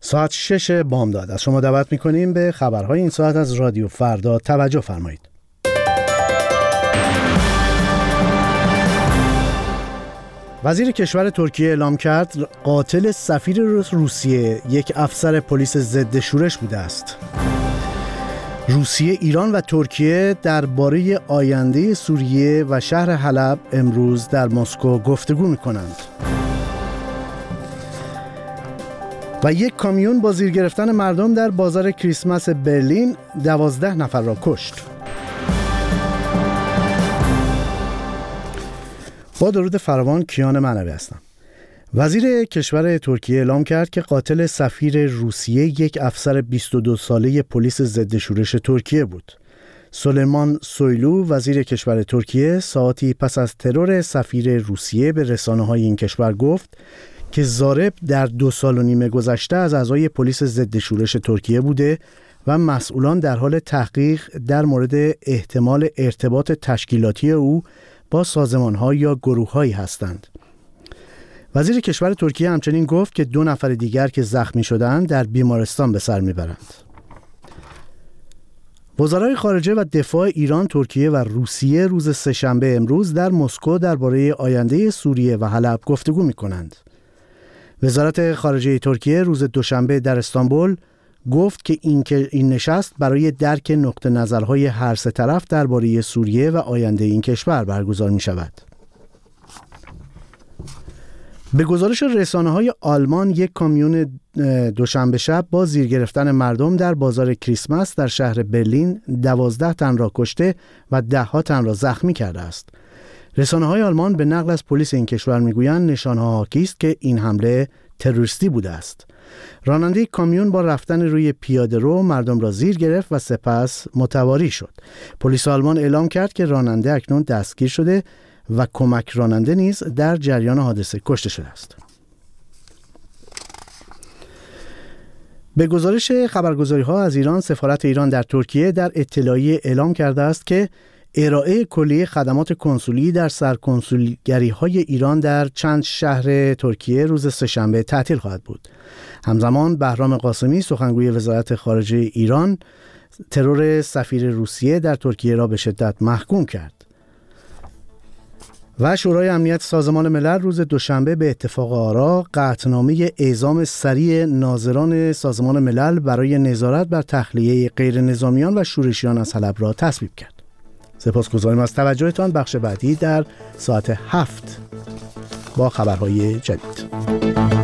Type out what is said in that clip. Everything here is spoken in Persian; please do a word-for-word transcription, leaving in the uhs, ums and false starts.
ساعت شش بامداد از شما دعوت می‌کنیم به خبرهای این ساعت از رادیو فردا توجه فرمایید. وزیر کشور ترکیه اعلام کرد قاتل سفیر روسیه یک افسر پلیس ضد شورش بوده است. روسیه، ایران و ترکیه درباره آینده سوریه و شهر حلب امروز در مسکو گفتگو می‌کنند. و یک کامیون با زیر گرفتن مردم در بازار کریسمس برلین دوازده نفر را کشت. با درود فراوان، کیان معنوی هستم. وزیر کشور ترکیه اعلام کرد که قاتل سفیر روسیه یک افسر بیست و دو ساله پلیس ضد شورش ترکیه بود. سلیمان سویلو، وزیر کشور ترکیه، ساعتی پس از ترور سفیر روسیه به رسانه‌های این کشور گفت که ضارب در دو سال و نیم گذشته از اعضای پلیس ضد شورش ترکیه بوده و مسئولان در حال تحقیق در مورد احتمال ارتباط تشکیلاتی او با سازمان‌ها یا گروه‌هایی هستند. وزیر کشور ترکیه همچنین گفت که دو نفر دیگر که زخمی شدند در بیمارستان به سر میبرند. وزرای خارجه و دفاع ایران، ترکیه و روسیه روز سه‌شنبه امروز در مسکو درباره آینده سوریه و حلب گفتگو می‌کنند. وزارت خارجه ترکیه روز دوشنبه در استانبول گفت که این که این نشست برای درک نقطه نظرهای هر سه طرف درباره سوریه و آینده این کشور برگزار می شود. به گزارش رسانه‌های آلمان، یک کامیون دوشنبه شب با زیر گرفتن مردم در بازار کریسمس در شهر برلین دوازده تن را کشته و ده ها تن را زخمی کرده است. رسانه‌های آلمان به نقل از پلیس این کشور میگویند نشانه‌ها حاکی است که این حمله تروریستی بوده است. راننده کامیون با رفتن روی پیاده‌رو مردم را زیر گرفت و سپس متواری شد. پلیس آلمان اعلام کرد که راننده اکنون دستگیر شده و کمک راننده نیز در جریان حادثه کشته شده است. به گزارش خبرگزاری‌ها از ایران، سفارت ایران در ترکیه در اطلاعیه اعلام کرده است که ارائه کلیه خدمات کنسولی در سرکنسولگری‌های ایران در چند شهر ترکیه روز سه‌شنبه تعطیل خواهد بود. همزمان بهرام قاسمی، سخنگوی وزارت خارجه ایران، ترور سفیر روسیه در ترکیه را به شدت محکوم کرد. و شورای امنیت سازمان ملل روز دوشنبه به اتفاق آرا قطعنامه اعزام سریع ناظران سازمان ملل برای نظارت بر تخلیه غیر نظامیان و شورشیان از حلب را تصویب کرد. سپاسگزاریم از توجهتان. بخش بعدی در ساعت هفت با خبرهای جدید.